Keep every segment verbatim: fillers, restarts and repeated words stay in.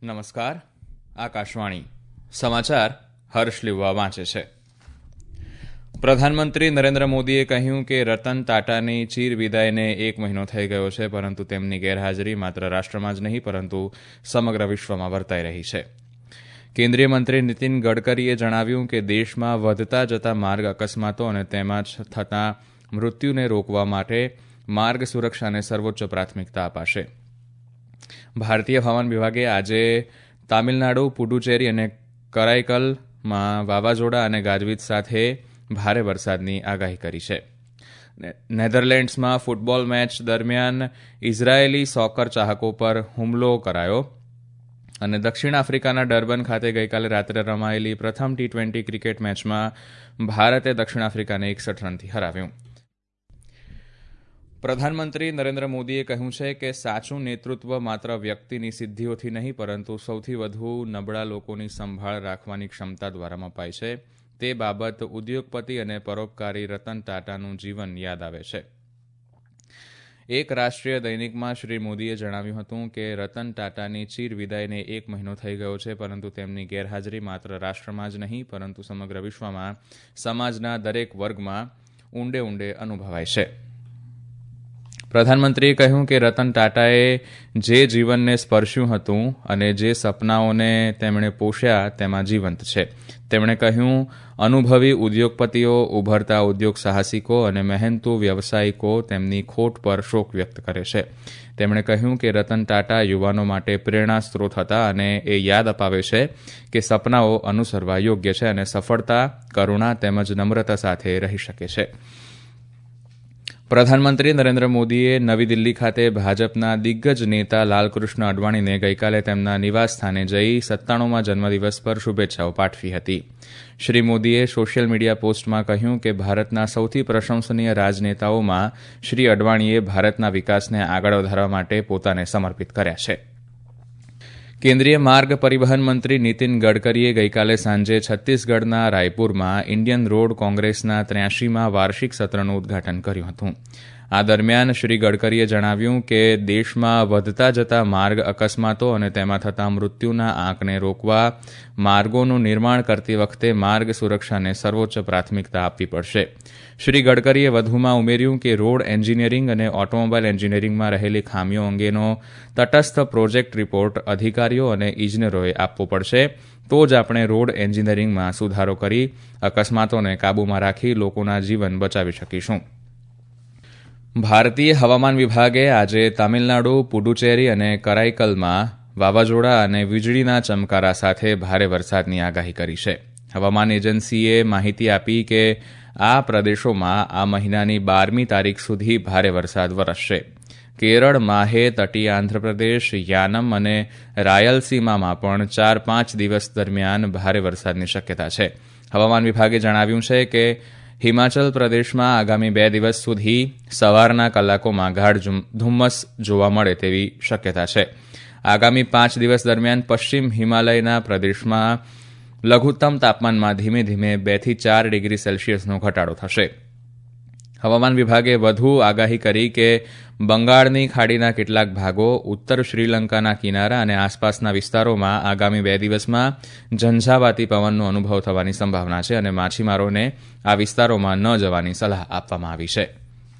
નમસ્કાર. આકાશવાણી સમાચાર હર્ષ લીવા વાંચે છે. પ્રધાનમંત્રી નરેન્દ્ર મોદીએ કહ્યું કે રતન ટાટાની ચીર વિદાયને એક મહિનો થઈ ગયો છે, પરંતુ તેમની ગેરહાજરી માત્ર રાષ્ટ્રમાં જ નહીં પરંતુ સમગ્ર વિશ્વમાં વર્તાઈ રહી છે. કેન્દ્રીય મંત્રી નીતિન ગડકરીએ જણાવ્યું કે દેશમાં વધતા જતા માર્ગ અકસ્માતો અને તેમાં થતા મૃત્યુને રોકવા માટે માર્ગ સુરક્ષાને સર્વોચ્ચ પ્રાથમિકતા અપાશે. ભારતીય હવામાન વિભાગે આજે તામિલનાડુ, પુડુચેરી અને કરાઈકલમાં વાવાઝોડા અને ગાજવીજ સાથે ભારે વરસાદની આગાહી કરી છે. નેધરલેન્ડ્સમાં ફૂટબોલ મેચ દરમિયાન ઇઝરાયેલી સોકર ચાહકો પર હુમલો કરાયો અને દક્ષિણ આફ્રિકાના ડર્બન ખાતે ગઈકાલે રાત્રે રમાયેલી પ્રથમ ટી ટ્વેન્ટી ક્રિકેટ મેચમાં ભારતે દક્ષિણ આફ્રિકાને એકસઠ રનથી હરાવ્યું. પ્રધાનમંત્રી નરેન્દ્ર મોદીએ કહ્યું છે કે સાચું નેતૃત્વ માત્ર વ્યક્તિની સિદ્ધિઓથી નહીં પરંતુ સૌથી વધુ નબળા લોકોની સંભાળ રાખવાની ક્ષમતા દ્વારા મપાય છે. તે બાબત ઉદ્યોગપતિ અને પરોપકારી રતન ટાટાનું જીવન યાદ આવે છે. એક રાષ્ટ્રીય દૈનિકમાં શ્રી મોદીએ જણાવ્યું હતું કે રતન ટાટાની ચીર વિદાયને એક મહિનો થઈ ગયો છે, પરંતુ તેમની ગેરહાજરી માત્ર રાષ્ટ્રમાં જ નહીં પરંતુ સમગ્ર વિશ્વમાં સમાજના દરેક વર્ગમાં ઊંડે ઊંડે અનુભવાય છે. પ્રધાનમંત્રીએ કહ્યું કે રતન ટાટાએ જે જીવનને સ્પર્શ્યું હતું અને જે સપનાઓને તેમણે પોષ્યા તેમાં જીવંત છે. તેમણે કહ્યું, અનુભવી ઉદ્યોગપતિઓ, ઉભરતા ઉદ્યોગ સાહસિકો અને મહેનતુ વ્યવસાયિકો તેમની ખોટ પર શોક વ્યક્ત કરે છે. તેમણે કહ્યું કે રતન ટાટા યુવાનો માટે પ્રેરણા સ્ત્રોત હતા અને એ યાદ અપાવે છે કે સપનાઓ અનુસરવા યોગ્ય છે અને સફળતા કરુણા તેમજ નમ્રતા સાથે રહી શકે છે. પ્રધાનમંત્રી નરેન્દ્ર મોદીએ નવી દિલ્હી ખાતે ભાજપના દિગ્ગજ નેતા લાલકૃષ્ણ અડવાણીને ગઈકાલે તેમના નિવાસ સ્થાને જઈ સત્તાણુંમાં જન્મદિવસ પર શુભેચ્છાઓ પાઠવી હતી. શ્રી મોદીએ સોશિયલ મીડિયા પોસ્ટમાં કહ્યું કે ભારતના સૌથી પ્રશંસનીય રાજનેતાઓમાં શ્રી અડવાણીએ ભારતના વિકાસને આગળ વધારવા માટે પોતાને સમર્પિત કર્યા છે. કેન્દ્રીય માર્ગ પરિવહન મંત્રી નીતિન ગડકરીએ ગઈકાલે સાંજે છત્તીસગઢના રાયપુરમાં ઇન્ડિયન રોડ કોંગ્રેસના ત્ર્યાસીમાં વાર્ષિક સત્રનું ઉદઘાટન કર્યું હતું. આ દરમિયાન શ્રી ગડકરીએ જણાવ્યું કે દેશમાં વધતા જતા માર્ગ અકસ્માતો અને તેમાં થતા મૃત્યુના આંકને રોકવા માર્ગોનું નિર્માણ કરતી વખતે માર્ગ સુરક્ષાને સર્વોચ્ચ પ્રાથમિકતા આપવી પડશે. શ્રી ગડકરીએ વધુમાં ઉમેર્યું કે રોડ એન્જિનિયરિંગ અને ઓટોમોબાઈલ એન્જિનિયરિંગમાં રહેલી ખામીઓ અંગેનો તટસ્થ પ્રોજેક્ટ રિપોર્ટ અધિકારીઓ અને ઇજનેરોએ આપવો પડશે. તો જ આપણે રોડ એન્જિનિયરિંગમાં સુધારો કરી અકસ્માતોને કાબૂમાં રાખી લોકોના જીવન બચાવી શકીશું. ભારતીય હવામાન વિભાગે આજે તામિલનાડુ, પુડુચેરી અને કરાઈકલમાં વાવાઝોડા અને વીજળીના ચમકારા સાથે ભારે વરસાદની આગાહી કરી છે. હવામાન એજન્સીએ માહિતી આપી કે આ પ્રદેશોમાં આ મહિનાની બારમી તારીખ સુધી ભારે વરસાદ વરસશે. કેરળ, માહે, તટીય આંધ્રપ્રદેશ, યાનમ અને રાયલસીમામાં પણ ચાર પાંચ દિવસ દરમિયાન ભારે વરસાદની શક્યતા છે. હવામાન વિભાગે જણાવ્યું છે કે હિમાચલ પ્રદેશમાં આગામી બે દિવસ સુધી સવારના કલાકોમાં ગાઢ ધુમ્મસ જોવા મળે તેવી શક્યતા છે. આગામી પાંચ દિવસ દરમિયાન પશ્ચિમ હિમાલયના પ્રદેશમાં લઘુત્તમ તાપમાનમાં ધીમે ધીમે બે થી ચાર ડિગ્રી સેલ્સિયસનો ઘટાડો થશે. હવામાન વિભાગે વધુ આગાહી કરી કે બંગાળની ખાડીના કેટલાક ભાગો, ઉત્તર શ્રીલંકાના કિનારા અને આસપાસના વિસ્તારોમાં આગામી બે દિવસમાં ઝંઝાવાતી પવનનો અનુભવ થવાની સંભાવના છે અને માછીમારોને આ વિસ્તારોમાં ન જવાની સલાહ આપવામાં આવી છે.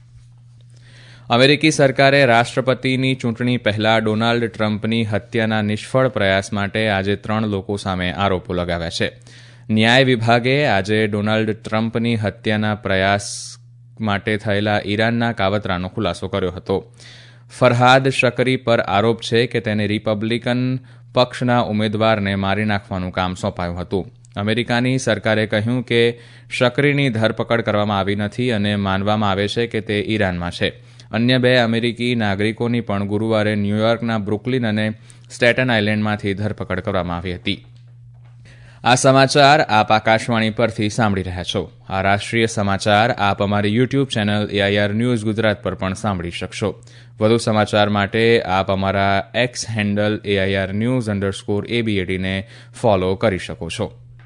અમેરિકી સરકારે રાષ્ટ્રપતિની ચૂંટણી પહેલા ડોનાલ્ડ ટ્રમ્પની હત્યાના નિષ્ફળ પ્રયાસ માટે આજે ત્રણ લોકો સામે આરોપો લગાવ્યા છે. ન્યાય વિભાગે આજે ડોનાલ્ડ ટ્રમ્પની હત્યાના પ્રયાસ માટે થયેલા ઈરાનના કાવતરાનો ખુલાસો કર્યો હતો. ફરહાદ શકરી પર આરોપ છે કે તેને રિપબ્લિકન પક્ષના ઉમેદવારને મારી નાખવાનું કામ સોંપાયું હતું. અમેરિકાની સરકારે કહ્યું કે શકરીની ધરપકડ કરવામાં આવી નથી અને માનવામાં આવે છે કે તે ઈરાનમાં છે. અન્ય બે અમેરિકી નાગરિકોની પણ ગુરુવારે ન્યૂયોર્કના બ્રુકલિન અને સ્ટેટન આઇલેન્ડમાંથી ધરપકડ કરવામાં આવી હતી. આ સમાચાર આપ આકાશવાણી પરથી સાંભળી રહ્યા છો. આ રાષ્ટ્રીય સમાચાર આપ અમારી YouTube channel AIR news Gujarat પર પણ સાંભળી શકશો. વધુ સમાચાર માટે આપ અમારા X handle AIR news underscore એબીએડીને ફોલો કરી શકો છો.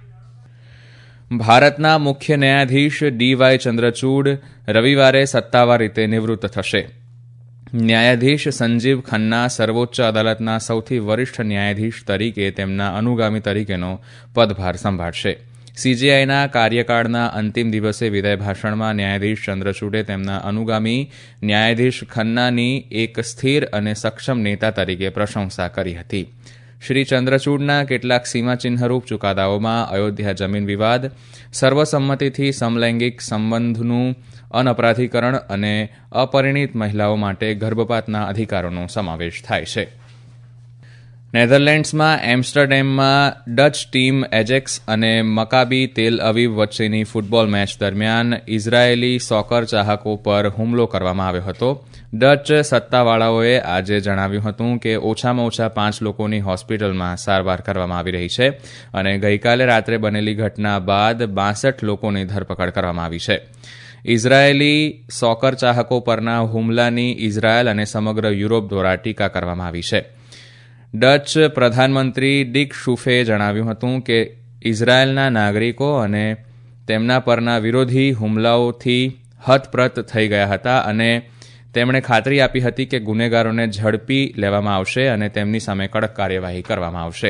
ભારતના મુખ્ય ન્યાયાધીશ ડીવાય ચંદ્રચૂડ રવિવારે સત્તાવાર રીતે નિવૃત્ત થશે. ન્યાયાધીશ સંજીવ ખન્ના સર્વોચ્ચ અદાલતના સૌથી વરિષ્ઠ ન્યાયાધીશ તરીકે તેમના અનુગામી તરીકેનો પદભાર સંભાળશે. સીજેઆઈના કાર્યકાળના અંતિમ દિવસે વિદાય ભાષણમાં ન્યાયાધીશ ચંદ્રચૂડે તેમના અનુગામી ન્યાયાધીશ ખન્નાની એક સ્થિર અને સક્ષમ નેતા તરીકે પ્રશંસા કરી હતી. શ્રી ચંદ્રચૂડના કેટલાક સીમાચિહ્નરૂપ ચુકાદાઓમાં અયોધ્યા જમીન વિવાદ, સર્વસંમતિથી સમલૈંગિક સંબંધનું અનઅપરાધીકરણ અને અપરિણીત મહિલાઓ માટે ગર્ભપાતના અધિકારોનો સમાવેશ થાય છે. નેધરલેન્ડ્સમાં એમ્સ્ટરડેમમાં ડચ ટીમ એજેક્સ અને મકાબી તેલ અવીવ વચ્ચેની ફૂટબોલ મેચ દરમિયાન ઇઝરાયેલી સોકર ચાહકો પર હુમલો કરવામાં આવ્યો હતો. ડચ સત્તાવાળાઓએ આજે જણાવ્યું હતું કે ઓછામાં ઓછા પાંચ લોકોની હોસ્પિટલમાં સારવાર કરવામાં આવી રહી છે અને ગઈકાલે રાત્રે બનેલી ઘટના બાદ બાસઠ લોકોની ધરપકડ કરવામાં આવી છે. ઇઝરાયેલી સોકર ચાહકો પરના હુમલાની ઇઝરાયેલ અને સમગ્ર યુરોપ દ્વારા ટીકા કરવામાં આવી છે. ડચ પ્રધાનમંત્રી ડિક શુફેએ જણાવ્યું હતું કે ઇઝરાયેલના નાગરિકો અને તેમના પરના વિરોધી હુમલાઓથી હતપ્રત થઈ ગયા હતા અને તેમણે ખાતરી આપી હતી કે ગુનેગારોને ઝડપી લેવામાં આવશે અને તેમની સામે કડક કાર્યવાહી કરવામાં આવશે.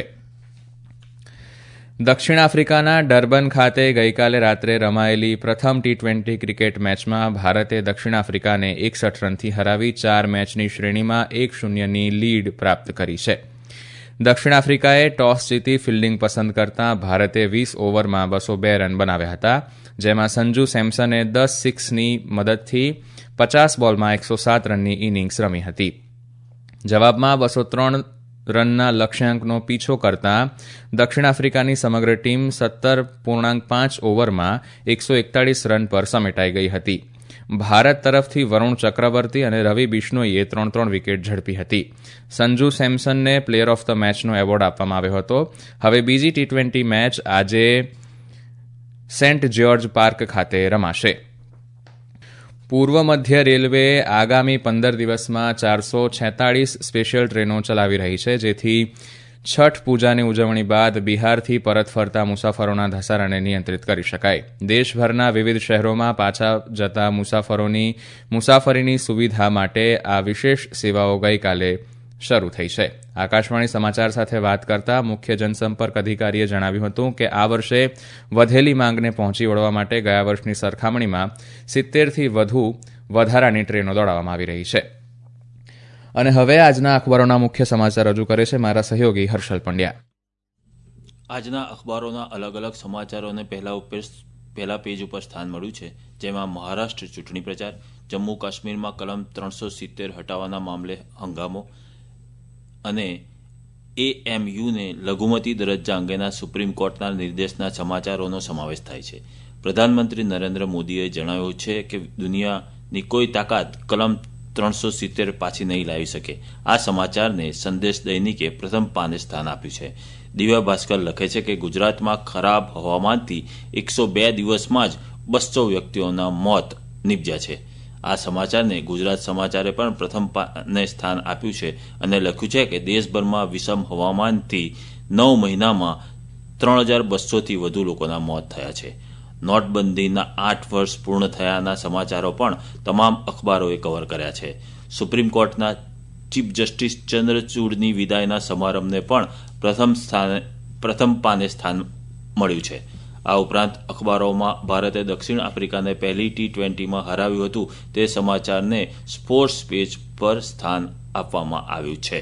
દક્ષિણ આફ્રિકાના ડર્બન ખાતે ગઈકાલે રાત્રે રમાયેલી પ્રથમ ટી ટ્વેન્ટી ક્રિકેટ મેચમાં ભારતે દક્ષિણ આફ્રિકાને એકસઠ રનથી હરાવી ચાર મેચની શ્રેણીમાં એક શૂન્યની લીડ પ્રાપ્ત કરી છે. દક્ષિણ આફ્રિકાએ ટોસ જીતી ફિલ્ડિંગ પસંદ કરતાં ભારતે વીસ ઓવરમાં બસો બે રન બનાવ્યા હતા, જેમાં સંજુ સેમસને દસ સિક્સની મદદથી પચાસ બોલમાં એકસો સાત રનની ઇનિંગ્સ રમી હતી. જવાબમાં બસો ત્રણ રનના લક્ષ્યાંકનો પીછો કરતાં દક્ષિણ આફ્રિકાની સમગ્ર ટીમ સત્તર પૂર્ણાંક પાંચ ઓવરમાં એકસો એકતાળીસ રન પર સમેટાઈ ગઈ હતી. ભારત તરફથી વરુણ ચક્રવર્તી અને રવિ બિશ્નોઈએ ત્રણ ત્રણ વિકેટ ઝડપી હતી. સંજુ સેમસનને પ્લેયર ઓફ ધ મેચનો એવોર્ડ આપવામાં આવ્યો હતો. હવે બીજી ટી ટ્વેન્ટી મેચ આજે સેન્ટ જ્યોર્જ પાર્ક ખાતે રમાશે. પૂર્વ મધ્ય રેલવેએ આગામી પંદર દિવસમાં ચારસો છેતાળીસ સ્પેશિયલ ટ્રેનો ચલાવી રહી છે, જેથી છઠ પૂજાની ઉજવણી બાદ બિહારથી પરત ફરતા મુસાફરોના ધસારાને નિયંત્રિત કરી શકાય. દેશભરના વિવિધ શહેરોમાં પાછા જતા મુસાફરોની મુસાફરીની સુવિધા માટે આ વિશેષ સેવાઓ ગઈકાલે શરૂ થઈ છે. આકાશવાણી સમાચાર સાથે વાત કરતા મુખ્ય જનસંપર્ક અધિકારીએ જણાવ્યું હતું કે આ વર્ષે વધેલી માંગને પહોંચી વળવા માટે ગયા વર્ષની સરખામણીમાં સિત્તેરથી વધુ વધારાની ટ્રેનો દોડાવવામાં આવી રહી છે. અને હવે આજના અખબારોના મુખ્ય સમાચાર રજૂ કરે છે મારા સહયોગી હર્ષલ પંડ્યા. આજના અખબારોના અલગ અલગ સમાચારોને પહેલા ઉપર પહેલા પેજ ઉપર સ્થાન મળ્યું છે, જેમાં મહારાષ્ટ્ર ચૂંટણી પ્રચાર, જમ્મુ કાશ્મીરમાં કલમ ત્રણસો સિત્તેર હટાવવાના મામલે હંગામો અને એએમયુને લઘુમતી દરજ્જા અંગેના સુપ્રીમ કોર્ટના નિર્દેશના સમાચારોનો સમાવેશ થાય છે. પ્રધાનમંત્રી નરેન્દ્ર મોદીએ જણાવ્યું છે કે દુનિયાની કોઈ તાકાત કલમ ત્રણસો સિત્તેર પાછી નહીં લાવી શકે. આ સમાચારને સંદેશ દૈનિકે પ્રથમ પાને સ્થાન આપ્યું છે. દિવ્ય ભાસ્કર લખે છે કે ગુજરાતમાં ખરાબ હવામાનથી એકસો બે દિવસમાં જ બસો વ્યક્તિઓના મોત નીપજ્યા છે. આ સમાચારને ગુજરાત સમાચારે પણ પ્રથમ પાને સ્થાન આપ્યું છે અને લખ્યું છે કે દેશભરમાં વિષમ હવામાનથી નવ મહિનામાં ત્રણ હજાર બસોથી વધુ લોકોના મોત થયા છે. નોટબંધીના આઠ વર્ષ પૂર્ણ થયાના સમાચારો પણ તમામ અખબારોએ કવર કર્યા છે. સુપ્રીમ કોર્ટના ચીફ જસ્ટિસ ચંદ્રચૂડની વિદાયના સમારંભને પણ પ્રથમ સ્થાને પ્રથમ પાને સ્થાન મળ્યું છે. આ ઉપરાંત અખબારોમાં ભારતે દક્ષિણ આફ્રિકાને પહેલી ટી ટ્વેન્ટીમાં હરાવ્યું હતું તે સમાચારને સ્પોર્ટ્સ પેજ પર સ્થાન આપવામાં આવ્યું છે.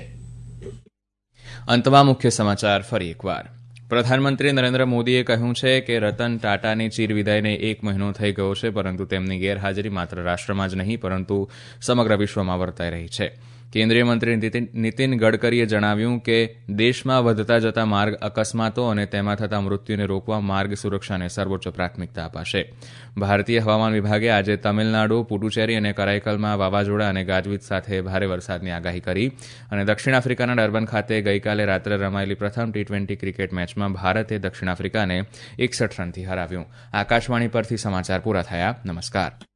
અંતમાં મુખ્ય સમાચાર ફરી એકવાર. પ્રધાનમંત્રી નરેન્દ્ર મોદીએ કહ્યું છે કે રતન ટાટાની ચીરવિદાયને એક મહિનો થઈ ગયો છે, પરંતુ તેમની ગેરહાજરી માત્ર રાષ્ટ્રમાં જ નહીં પરંતુ સમગ્ર વિશ્વમાં વર્તાઈ રહી છે. કેન્દ્રીય મંત્રી નીતિન ગડકરીએ જણાવ્યું કે દેશમાં વધતા જતા માર્ગ અકસ્માતો અને તેમાં થતા મૃત્યુને રોકવા માર્ગ સુરક્ષાને સર્વોચ્ચ પ્રાથમિકતા અપાશે. ભારતીય હવામાન વિભાગે આજે તમિલનાડુ, પુડુચેરી અને કરાઈકલમાં વાવાઝોડા અને ગાજવીજ સાથે ભારે વરસાદની આગાહી કરી. અને દક્ષિણ આફ્રિકાના ડર્બન ખાતે ગઈકાલે રાત્રે રમાયેલી પ્રથમ ટી ટ્વેન્ટી ક્રિકેટ મેચમાં ભારતે દક્ષિણ આફ્રિકાને એકસઠ રનથી હરાવ્યું. આકાશવાણી પરથી સમાચાર પૂરા થયા. નમસ્કાર.